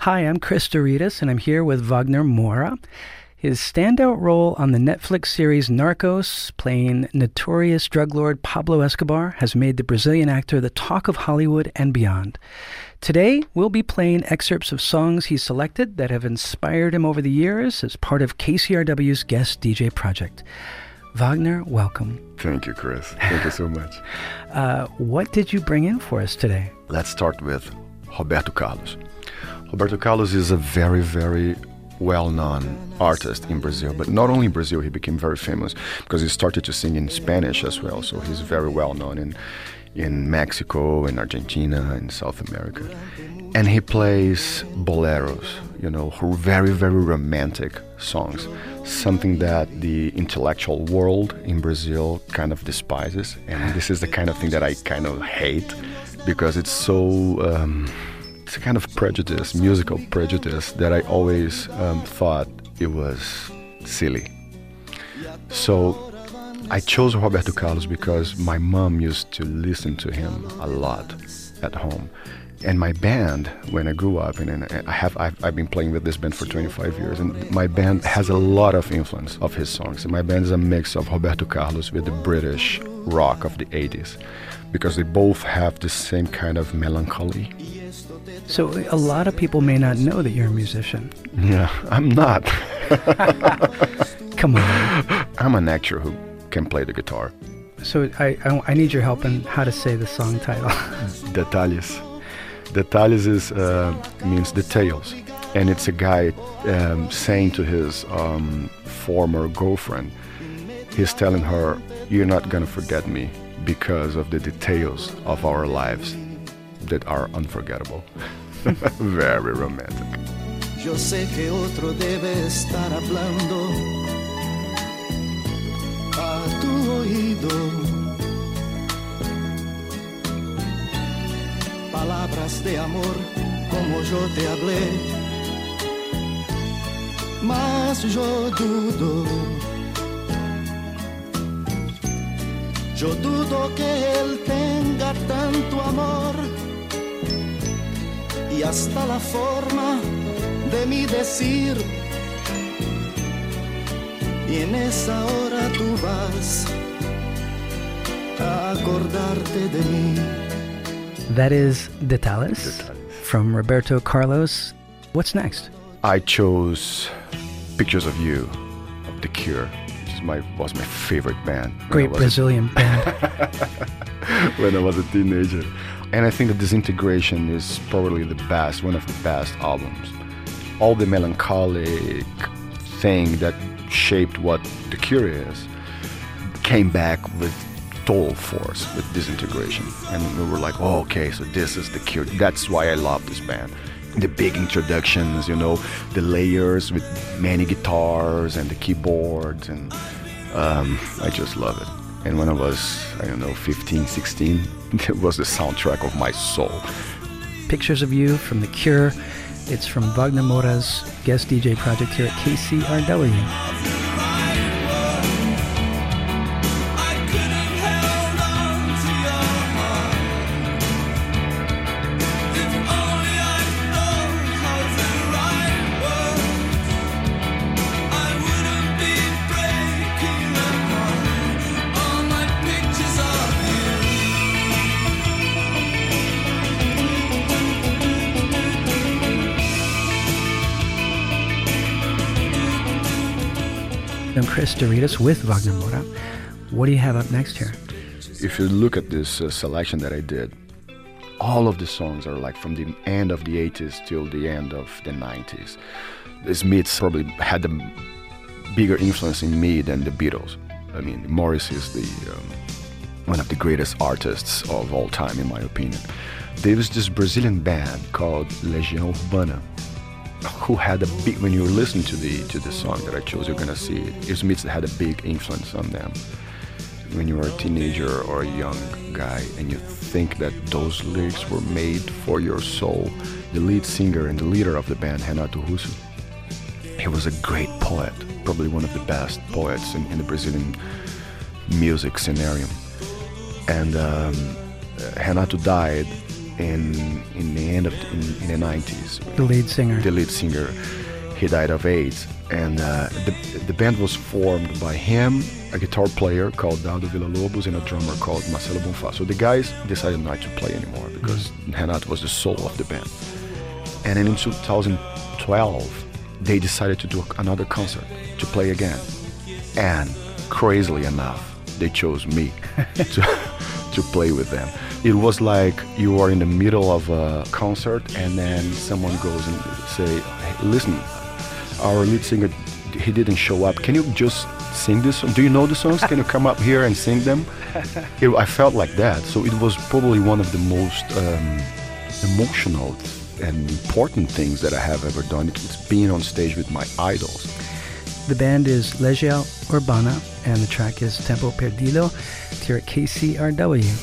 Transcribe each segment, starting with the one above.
Hi, I'm Chris Doritas, and I'm here with Wagner Moura. His standout role on the Netflix series Narcos, playing notorious drug lord Pablo Escobar, has made the Brazilian actor the talk of Hollywood and beyond. Today, we'll be playing excerpts of songs he selected that have inspired him over the years as part of KCRW's Guest DJ project. Wagner, welcome. Thank you, Chris. Thank you so much. What did you bring in for us today? Let's start with Roberto Carlos. Roberto Carlos is a very, very well-known artist in Brazil, but not only in Brazil, he became very famous because he started to sing in Spanish as well, so he's very well-known in Mexico, in Argentina, in South America. And he plays boleros, very, very romantic songs, something that the intellectual world in Brazil kind of despises, and this is the kind of thing that I kind of hate because it's so... it's a kind of prejudice, musical prejudice, that I always thought it was silly. So I chose Roberto Carlos because my mom used to listen to him a lot at home. And my band, when I grew up, and I've been playing with this band for 25 years, and my band has a lot of influence of his songs. And my band is a mix of Roberto Carlos with the British rock of the 80s, because they both have the same kind of melancholy. So a lot of people may not know that you're a musician. Yeah, I'm not. Come on. I'm an actor who can play the guitar. So I need your help in how to say the song title. Detalhes. Detalhes means details. And it's a guy saying to his former girlfriend, he's telling her, you're not going to forget me because of the details of our lives that are unforgettable. Very romantic. Yo sé que otro debe estar hablando a tu oído. Palabras de amor como yo te hablé. Mas yo dudo. Yo dudo que él tenga tanto amor. Y hasta la forma de mi decir, y en esa hora tú vas a acordarte de mí. That is Detalhes from Roberto Carlos. What's next? I chose Pictures of You of The Cure, which was my favorite band. Great Brazilian band. When I was a teenager. And I think that Disintegration is probably one of the best albums. All the melancholic thing that shaped what The Cure is came back with total force with Disintegration. And we were like, oh, okay, so this is The Cure. That's why I love this band. The big introductions, the layers with many guitars and the keyboards, and I just love it. And when I was, 15, 16, it was the soundtrack of my soul. Pictures of You from The Cure. It's from Wagner Moura's Guest DJ project here at KCRW. I'm Chris Doritas with Wagner Moura. What do you have up next here? If you look at this selection that I did, all of the songs are like from the end of the 80s till the end of the 90s. The Smiths probably had a bigger influence in me than the Beatles. I mean, Morrissey is one of the greatest artists of all time, in my opinion. There was this Brazilian band called Legião Urbana, who had a big, when you listen to the song that I chose, you're gonna see it. Smiths had a big influence on them. When you are a teenager or a young guy and you think that those lyrics were made for your soul, the lead singer and the leader of the band, Renato Russo, he was a great poet, probably one of the best poets in the Brazilian music scenario. And Renato died in the end of in the 90s. The lead singer. The lead singer, he died of AIDS, and the band was formed by him, a guitar player called Dado Villa-Lobos, and a drummer called Marcelo Bonfá. So the guys decided not to play anymore because Renato was the soul of the band. And then in 2012, they decided to do another concert, to play again. And crazily enough, they chose me to play with them. It was like you are in the middle of a concert and then someone goes and say, hey, listen, our lead singer, he didn't show up. Can you just sing this song? Do you know the songs? Can you come up here and sing them? I felt like that. So it was probably one of the most emotional and important things that I have ever done. It's being on stage with my idols. The band is Legião Urbana, and the track is Tempo Perdido. Here at KCRW.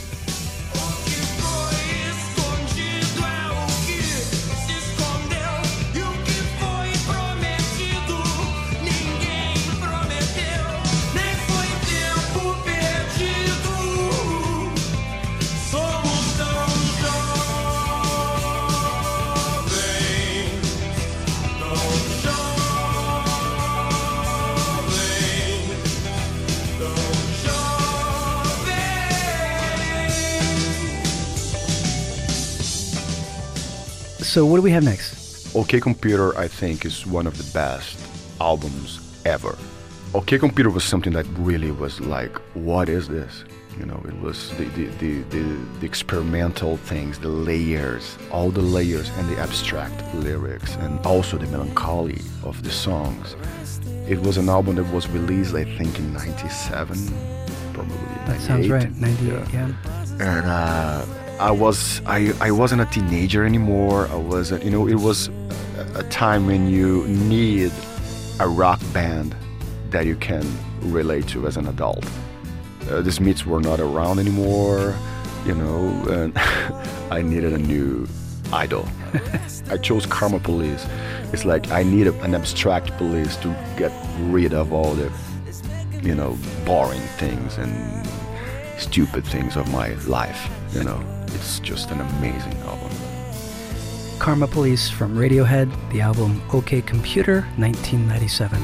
So what do we have next? OK Computer, I think, is one of the best albums ever. OK Computer was something that really was like, what is this? You know, it was the experimental things, the layers, all the layers, and the abstract lyrics, and also the melancholy of the songs. It was an album that was released, I think, in 97, probably 98. That sounds right, 98, yeah. And I wasn't a teenager anymore. I wasn't, you know, it was a time when you need a rock band that you can relate to as an adult. The Smiths were not around anymore, you know, and I needed a new idol. I chose Karma Police. It's like I need an abstract police to get rid of all the, you know, boring things and stupid things of my life, you know. It's just an amazing album. Karma Police from Radiohead, the album OK Computer, 1997.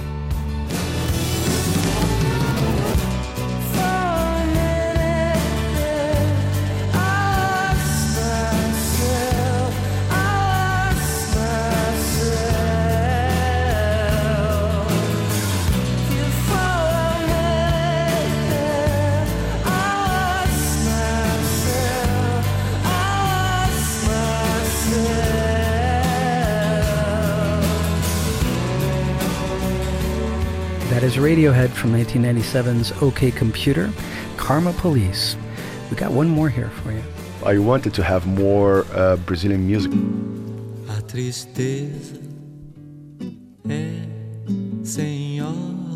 That is Radiohead from 1997's OK Computer, Karma Police. We got one more here for you. I wanted to have more Brazilian music. A tristeza é senhora.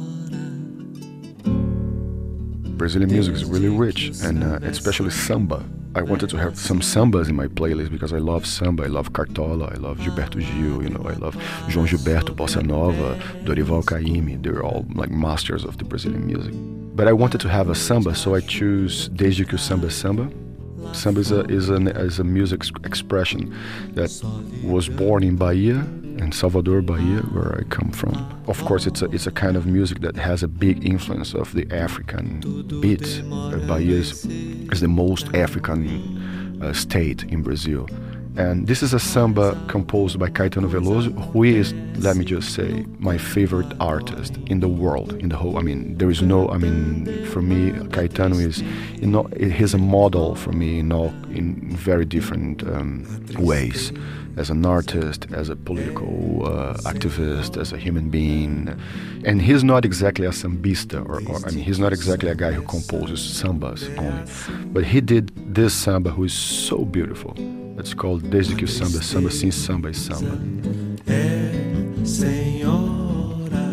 Brazilian music is really rich, and especially samba. I wanted to have some sambas in my playlist because I love samba, I love Cartola, I love Gilberto Gil, you know, I love João Gilberto, Bossa Nova, Dorival Caymmi. They're all like masters of the Brazilian music. But I wanted to have a samba, so I choose Desde que o Samba é Samba. Samba is a music expression that was born in Bahia, in Salvador, Bahia, where I come from. Of course, it's a kind of music that has a big influence of the African beats. Bahia is the most African state in Brazil. And this is a samba composed by Caetano Veloso, who is, let me just say, my favorite artist in the world, in the whole, there is no, for me, Caetano is, he's a model for me in very different ways, as an artist, as a political activist, as a human being. And he's not exactly a sambista, he's not exactly a guy who composes sambas only, but he did this samba who is so beautiful. It's called Desde que o Samba é Samba, Sim Samba é Samba. É senhora,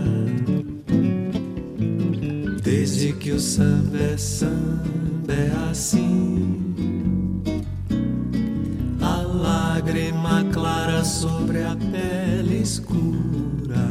desde que o samba é assim. A lágrima clara sobre a pele escura,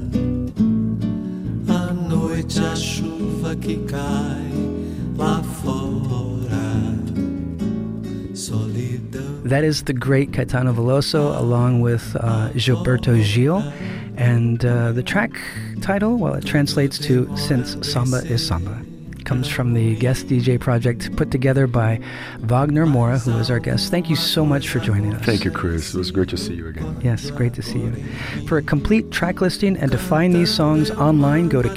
à noite a chuva que cai lá fora, solidão. That is the great Caetano Veloso along with Gilberto Gil. And the track title, well, it translates to Since Samba is Samba. It comes from the guest DJ project put together by Wagner Moura, who is our guest. Thank you so much for joining us. Thank you, Chris. It was great to see you again. Yes, great to see you. For a complete track listing and to find these songs online, go to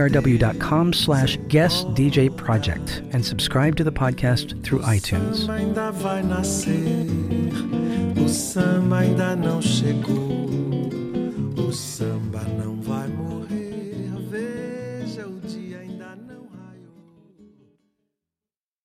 kcrw.com/guestdjproject and subscribe to the podcast through iTunes. O samba ainda não chegou.